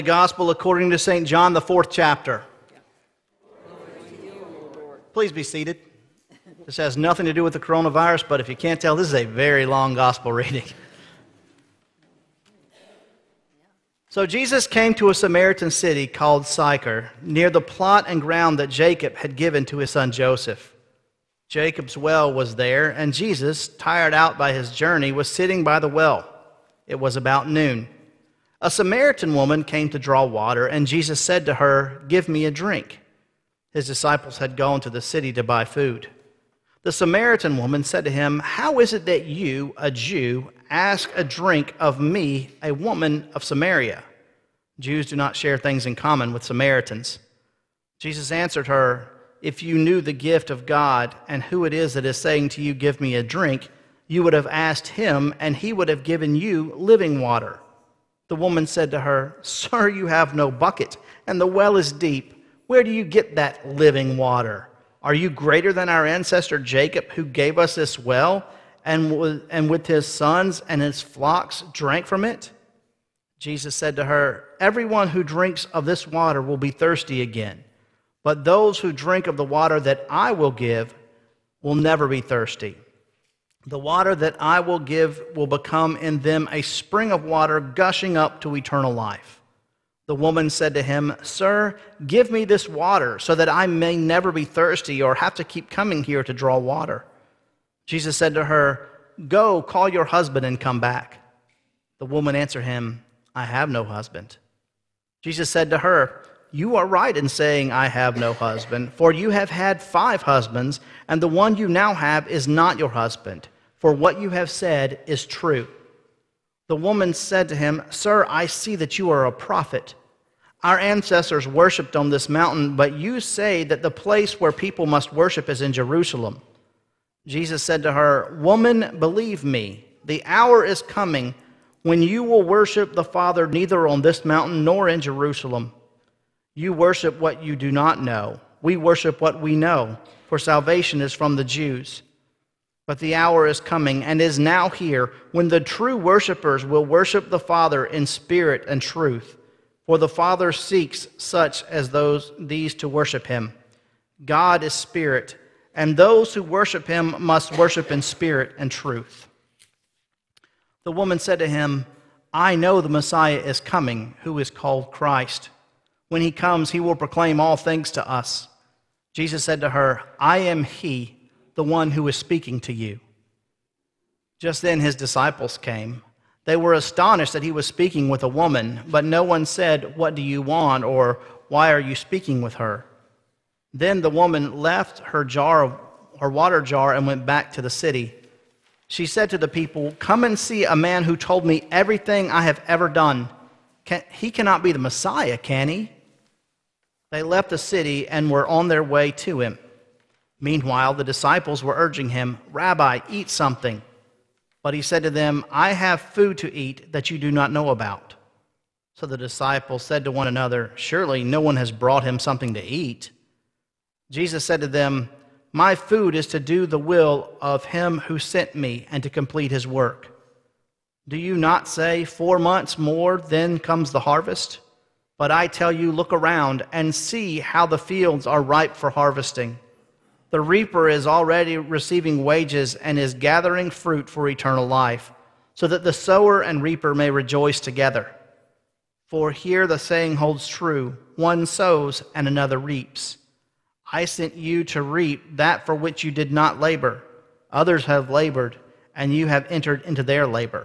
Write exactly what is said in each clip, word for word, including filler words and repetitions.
The Gospel according to Saint John, the fourth chapter. Please be seated. This has nothing to do with the coronavirus, but if you can't tell, this is a very long Gospel reading. So Jesus came to a Samaritan city called Sychar, near the plot and ground that Jacob had given to his son Joseph. Jacob's well was there, and Jesus, tired out by his journey, was sitting by the well. It was about noon. A Samaritan woman came to draw water, and Jesus said to her, "Give me a drink." His disciples had gone to the city to buy food. The Samaritan woman said to him, "How is it that you, a Jew, ask a drink of me, a woman of Samaria?" Jews do not share things in common with Samaritans. Jesus answered her, "If you knew the gift of God and who it is that is saying to you, 'Give me a drink,' you would have asked him, and he would have given you living water." The woman said to her, "Sir, you have no bucket, and the well is deep. Where do you get that living water? Are you greater than our ancestor Jacob, who gave us this well, and, and with his sons and his flocks drank from it?" Jesus said to her, "Everyone who drinks of this water will be thirsty again, but those who drink of the water that I will give will never be thirsty. The water that I will give will become in them a spring of water gushing up to eternal life." The woman said to him, "Sir, give me this water so that I may never be thirsty or have to keep coming here to draw water." Jesus said to her, "Go, call your husband and come back." The woman answered him, "I have no husband." Jesus said to her, "You are right in saying, 'I have no husband,' for you have had five husbands, and the one you now have is not your husband. For what you have said is true." The woman said to him, "Sir, I see that you are a prophet. Our ancestors worshipped on this mountain, but you say that the place where people must worship is in Jerusalem." Jesus said to her, "Woman, believe me, the hour is coming when you will worship the Father neither on this mountain nor in Jerusalem. You worship what you do not know. We worship what we know, for salvation is from the Jews. But the hour is coming and is now here when the true worshipers will worship the Father in spirit and truth, for the Father seeks such as those these to worship him. God is spirit, and those who worship him must worship in spirit and truth." The woman said to him, "I know the Messiah is coming, who is called Christ. When he comes, he will proclaim all things to us." Jesus said to her, "I am he, the one who is speaking to you." Just then his disciples came. They were astonished that he was speaking with a woman, but no one said, "What do you want?" or "Why are you speaking with her?" Then the woman left her jar, her water jar, and went back to the city. She said to the people, "Come and see a man who told me everything I have ever done. Can, he cannot be the Messiah, can he?" They left the city and were on their way to him. Meanwhile, the disciples were urging him, "Rabbi, eat something." But he said to them, "I have food to eat that you do not know about." So the disciples said to one another, "Surely no one has brought him something to eat." Jesus said to them, "My food is to do the will of him who sent me and to complete his work. Do you not say, 'Four months more, then comes the harvest'? But I tell you, look around and see how the fields are ripe for harvesting. The reaper is already receiving wages and is gathering fruit for eternal life, so that the sower and reaper may rejoice together. For here the saying holds true, one sows and another reaps. I sent you to reap that for which you did not labor. Others have labored, and you have entered into their labor."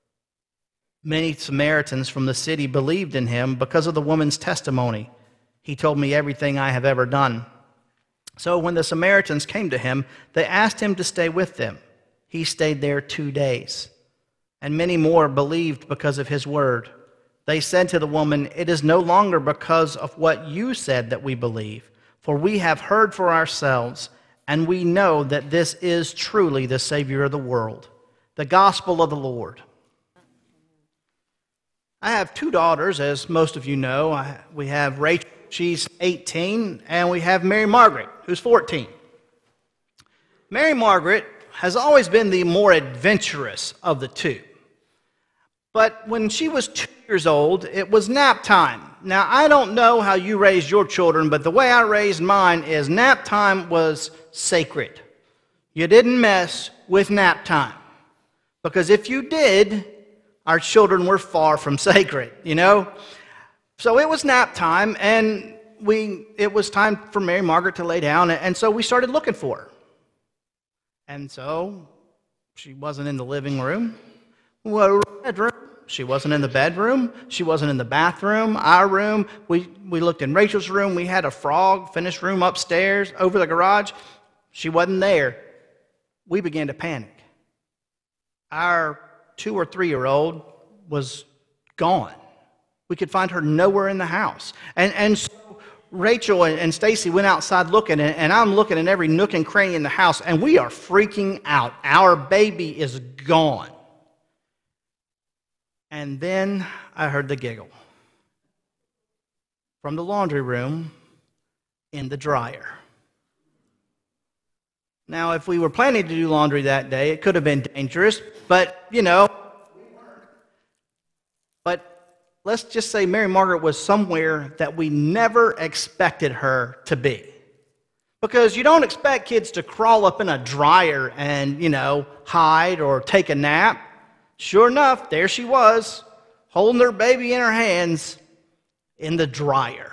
Many Samaritans from the city believed in him because of the woman's testimony. "He told me everything I have ever done." So when the Samaritans came to him, they asked him to stay with them. He stayed there two days. And many more believed because of his word. They said to the woman, "It is no longer because of what you said that we believe, for we have heard for ourselves, and we know that this is truly the Savior of the world." The gospel of the Lord. I have two daughters, as most of you know. I, we have Rachel, she's eighteen, and we have Mary Margaret, who's fourteen. Mary Margaret has always been the more adventurous of the two. But when she was two years old, it was nap time. Now, I don't know how you raised your children, but the way I raised mine is nap time was sacred. You didn't mess with nap time. Because if you did, our children were far from sacred, you know? So it was nap time, and we it was time for Mary Margaret to lay down, and so we started looking for her. And so she wasn't in the living room. Well, bedroom. She wasn't in the bedroom. She wasn't in the bathroom, our room. We, we looked in Rachel's room. We had a frog finished room upstairs over the garage. She wasn't there. We began to panic. Our two or three-year-old was gone. We could find her nowhere in the house. And, and so Rachel and, and Stacy went outside looking, and, and I'm looking in every nook and cranny in the house, and we are freaking out. Our baby is gone. And then I heard the giggle from the laundry room in the dryer. Now, if we were planning to do laundry that day, it could have been dangerous, but, you know, but let's just say Mary Margaret was somewhere that we never expected her to be. Because you don't expect kids to crawl up in a dryer and, you know, hide or take a nap. Sure enough, there she was, holding her baby in her hands in the dryer.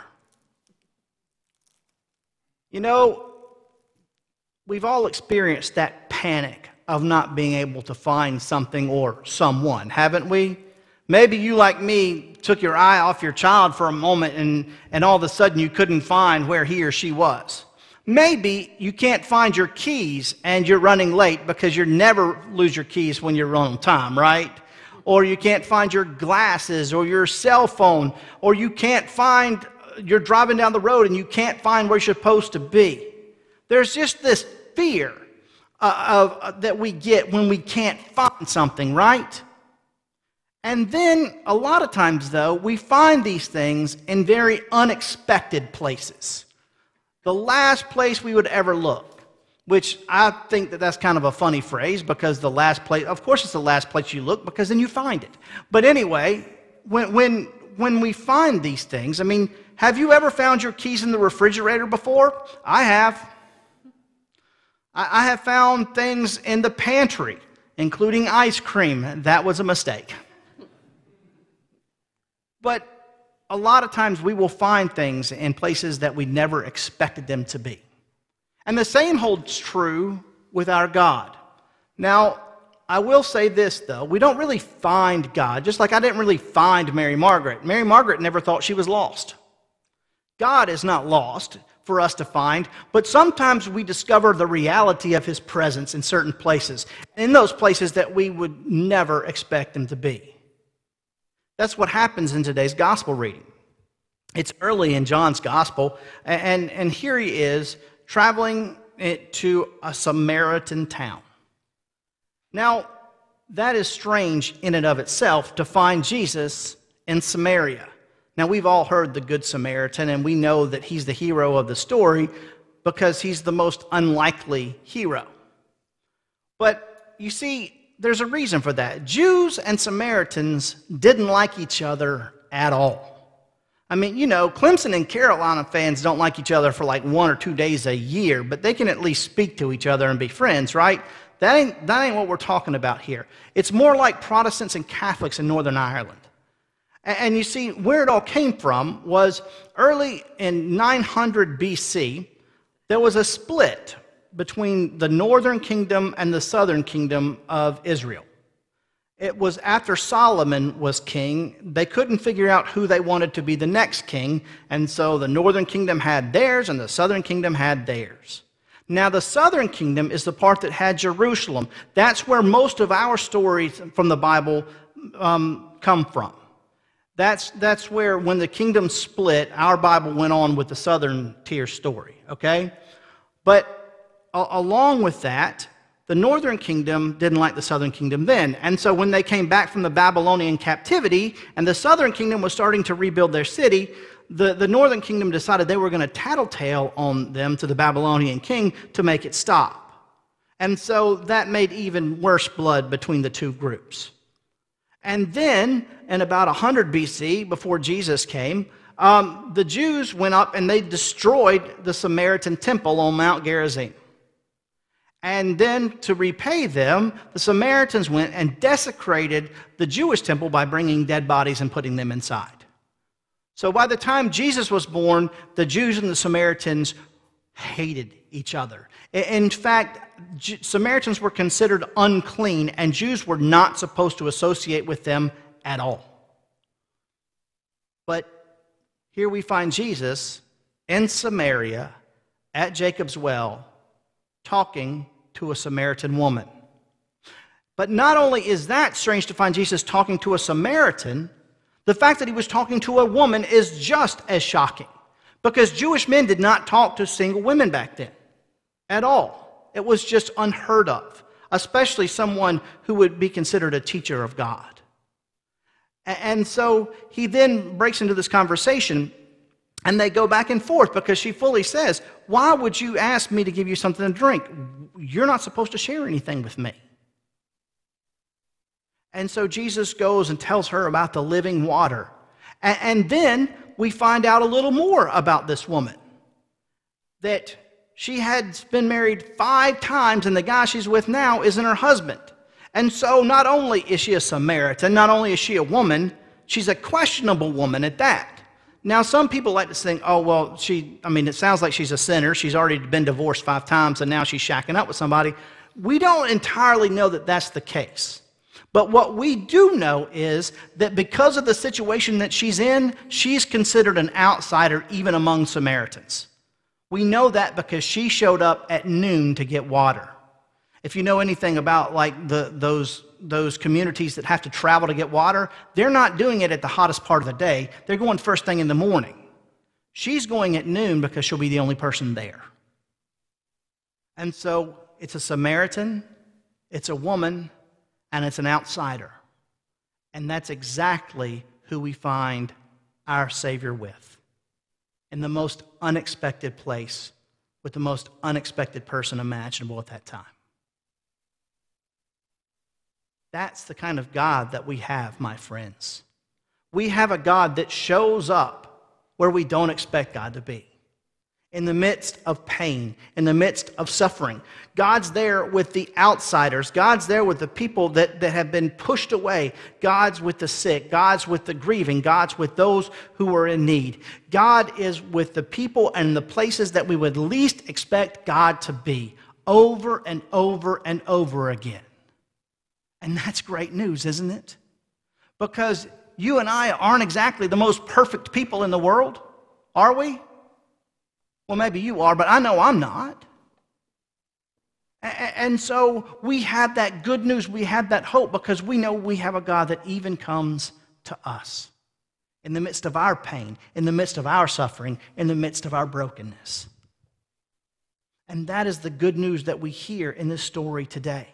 You know, we've all experienced that panic of not being able to find something or someone, haven't we? Maybe you, like me, took your eye off your child for a moment and, and all of a sudden you couldn't find where he or she was. Maybe you can't find your keys and you're running late because you never lose your keys when you're on time, right? Or you can't find your glasses or your cell phone, or you can't find, you're driving down the road and you can't find where you're supposed to be. There's just this fear uh, of, uh, that we get when we can't find something, right? And then a lot of times, though, we find these things in very unexpected places. The last place we would ever look, which I think that that's kind of a funny phrase, because the last place, of course it's the last place you look, because then you find it. But anyway, when, when, when we find these things, I mean, have you ever found your keys in the refrigerator before? I have. I, I have found things in the pantry, including ice cream. That was a mistake. But a lot of times we will find things in places that we never expected them to be. And the same holds true with our God. Now, I will say this, though. We don't really find God, just like I didn't really find Mary Margaret. Mary Margaret never thought she was lost. God is not lost for us to find, but sometimes we discover the reality of His presence in certain places, in those places that we would never expect Him to be. That's what happens in today's gospel reading. It's early in John's gospel, and, and here he is traveling to a Samaritan town. Now, that is strange in and of itself to find Jesus in Samaria. Now, we've all heard the Good Samaritan, and we know that he's the hero of the story because he's the most unlikely hero. But you see, there's a reason for that. Jews and Samaritans didn't like each other at all. I mean, you know, Clemson and Carolina fans don't like each other for like one or two days a year, but they can at least speak to each other and be friends, right? That ain't, that ain't what we're talking about here. It's more like Protestants and Catholics in Northern Ireland. And, and you see, where it all came from was early in nine hundred B C, there was a split between the northern kingdom and the southern kingdom of Israel. It was after Solomon was king, they couldn't figure out who they wanted to be the next king, and so the northern kingdom had theirs and the southern kingdom had theirs. Now the southern kingdom is the part that had Jerusalem. That's where most of our stories from the Bible um, come from. That's, that's where when the kingdom split, our Bible went on with the southern tier story, okay? But along with that, the northern kingdom didn't like the southern kingdom then. And so when they came back from the Babylonian captivity and the southern kingdom was starting to rebuild their city, the, the northern kingdom decided they were going to tattletale on them to the Babylonian king to make it stop. And so that made even worse blood between the two groups. And then, in about one hundred B C, before Jesus came, um, the Jews went up and they destroyed the Samaritan temple on Mount Gerizim. And then, to repay them, the Samaritans went and desecrated the Jewish temple by bringing dead bodies and putting them inside. So by the time Jesus was born, the Jews and the Samaritans hated each other. In fact, Samaritans were considered unclean, and Jews were not supposed to associate with them at all. But here we find Jesus in Samaria at Jacob's well talking to a Samaritan woman. But not only is that strange to find Jesus talking to a Samaritan, the fact that he was talking to a woman is just as shocking, because Jewish men did not talk to single women back then at all. It was just unheard of, especially someone who would be considered a teacher of God. And so he then breaks into this conversation, and they go back and forth because she fully says, "Why would you ask me to give you something to drink? You're not supposed to share anything with me." And so Jesus goes and tells her about the living water. And then we find out a little more about this woman, that she had been married five times, and the guy she's with now isn't her husband. And so not only is she a Samaritan, not only is she a woman, she's a questionable woman at that. Now, some people like to think, oh, well, she, I mean, it sounds like she's a sinner. She's already been divorced five times, and now she's shacking up with somebody. We don't entirely know that that's the case. But what we do know is that because of the situation that she's in, she's considered an outsider even among Samaritans. We know that because she showed up at noon to get water. If you know anything about like the, those, those communities that have to travel to get water, they're not doing it at the hottest part of the day. They're going first thing in the morning. She's going at noon because she'll be the only person there. And so it's a Samaritan, it's a woman, and it's an outsider. And that's exactly who we find our Savior with. In the most unexpected place, with the most unexpected person imaginable at that time. That's the kind of God that we have, my friends. We have a God that shows up where we don't expect God to be. In the midst of pain, in the midst of suffering. God's there with the outsiders. God's there with the people that, that have been pushed away. God's with the sick. God's with the grieving. God's with those who are in need. God is with the people and the places that we would least expect God to be, over and over and over again. And that's great news, isn't it? Because you and I aren't exactly the most perfect people in the world, are we? Well, maybe you are, but I know I'm not. And so we have that good news, we have that hope, because we know we have a God that even comes to us in the midst of our pain, in the midst of our suffering, in the midst of our brokenness. And that is the good news that we hear in this story today.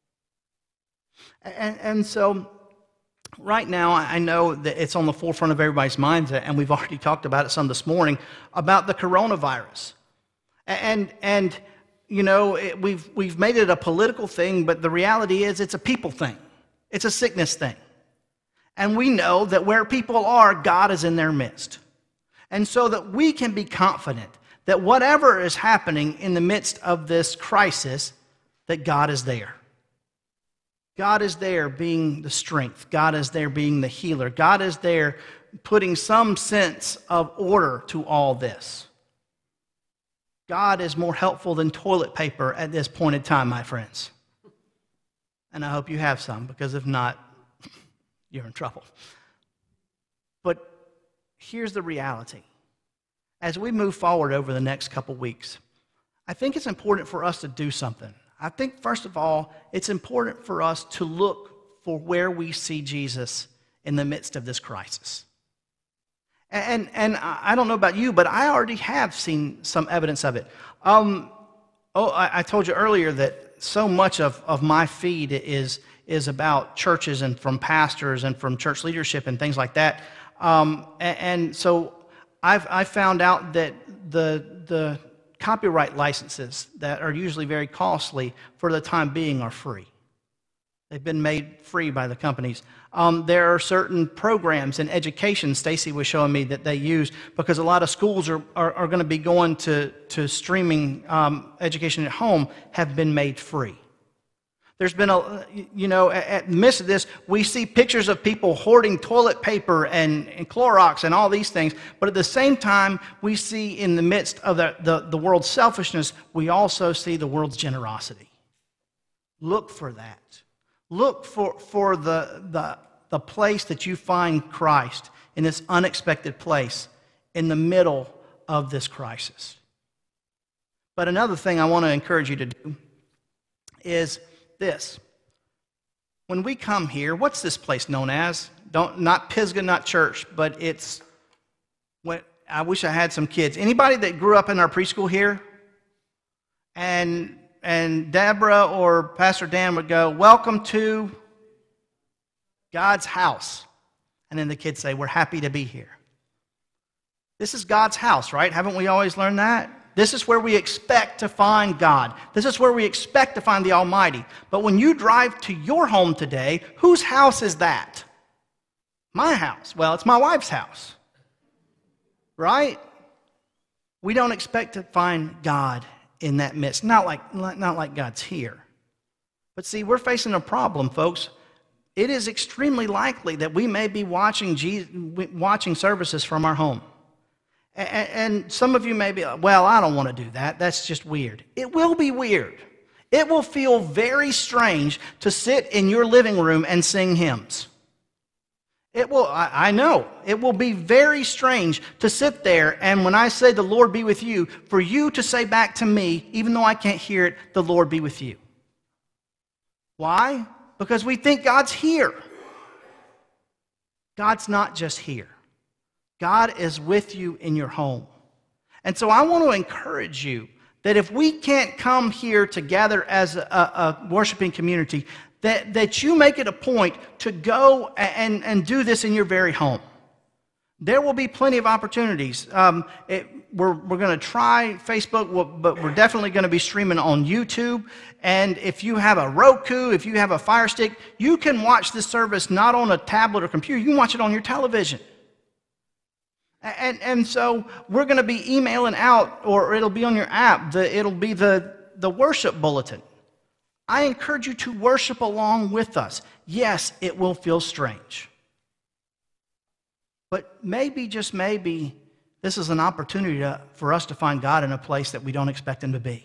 And, and so right now, I know that it's on the forefront of everybody's minds, and we've already talked about it some this morning, about the coronavirus. And, and you know, it, we've, we've made it a political thing, but the reality is it's a people thing. It's a sickness thing. And we know that where people are, God is in their midst. And so that we can be confident that whatever is happening in the midst of this crisis, that God is there. God is there being the strength. God is there being the healer. God is there putting some sense of order to all this. God is more helpful than toilet paper at this point in time, my friends. And I hope you have some, because if not, you're in trouble. But here's the reality. As we move forward over the next couple weeks, I think it's important for us to do something. I think, first of all, it's important for us to look for where we see Jesus in the midst of this crisis. And, and I don't know about you, but I already have seen some evidence of it. Um, oh, I, I told you earlier that so much of, of my feed is, is about churches and from pastors and from church leadership and things like that. Um, and, and so I've I found out that the the copyright licenses that are usually very costly for the time being are free. They've been made free by the companies. Um, there are certain programs in education, Stacy was showing me, that they use because a lot of schools are, are, are going to be going to, to streaming um, education at home, have been made free. There's been a, you know, at the midst of this, we see pictures of people hoarding toilet paper and, and Clorox and all these things. But at the same time, we see in the midst of the, the, the world's selfishness, we also see the world's generosity. Look for that. Look for, for the, the, the place that you find Christ in this unexpected place in the middle of this crisis. But another thing I want to encourage you to do is this. When we come here, what's this place known as? Don't, not Pisgah, not church, but it's, what, I wish I had some kids. Anybody that grew up in our preschool here? And And Deborah or Pastor Dan would go, welcome to God's house. And then the kids say, we're happy to be here. This is God's house, right? Haven't we always learned that? This is where we expect to find God. This is where we expect to find the Almighty. But when you drive to your home today, whose house is that? My house. Well, it's my wife's house. Right? We don't expect to find God in that midst. Not like, not like God's here. But see, we're facing a problem, folks. It is extremely likely that we may be watching Jesus, watching services from our home. And, and some of you may be, well, I don't want to do that. That's just weird. It will be weird. It will feel very strange to sit in your living room and sing hymns. It will, I, I know, it will be very strange to sit there and when I say the Lord be with you, for you to say back to me, even though I can't hear it, the Lord be with you. Why? Because we think God's here. God's not just here. God is with you in your home. And so I want to encourage you that if we can't come here together as a, a worshiping community, That, that you make it a point to go and, and do this in your very home. There will be plenty of opportunities. Um, it, we're we're going to try Facebook, but we're definitely going to be streaming on YouTube. And if you have a Roku, if you have a Fire Stick, you can watch this service not on a tablet or computer. You can watch it on your television. And, and so we're going to be emailing out, or it'll be on your app, the, it'll be the, the worship bulletin. I encourage you to worship along with us. Yes, it will feel strange. But maybe, just maybe, this is an opportunity to, for us to find God in a place that we don't expect him to be.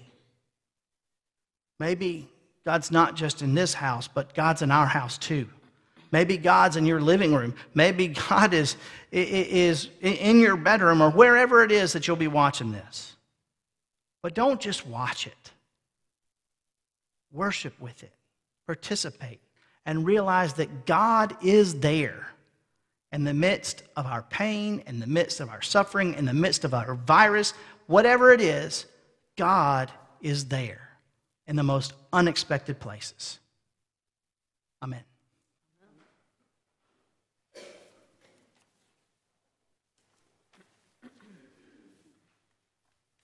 Maybe God's not just in this house, but God's in our house too. Maybe God's in your living room. Maybe God is, is in your bedroom or wherever it is that you'll be watching this. But don't just watch it. Worship with it, participate, and realize that God is there in the midst of our pain, in the midst of our suffering, in the midst of our virus, whatever it is, God is there in the most unexpected places. Amen.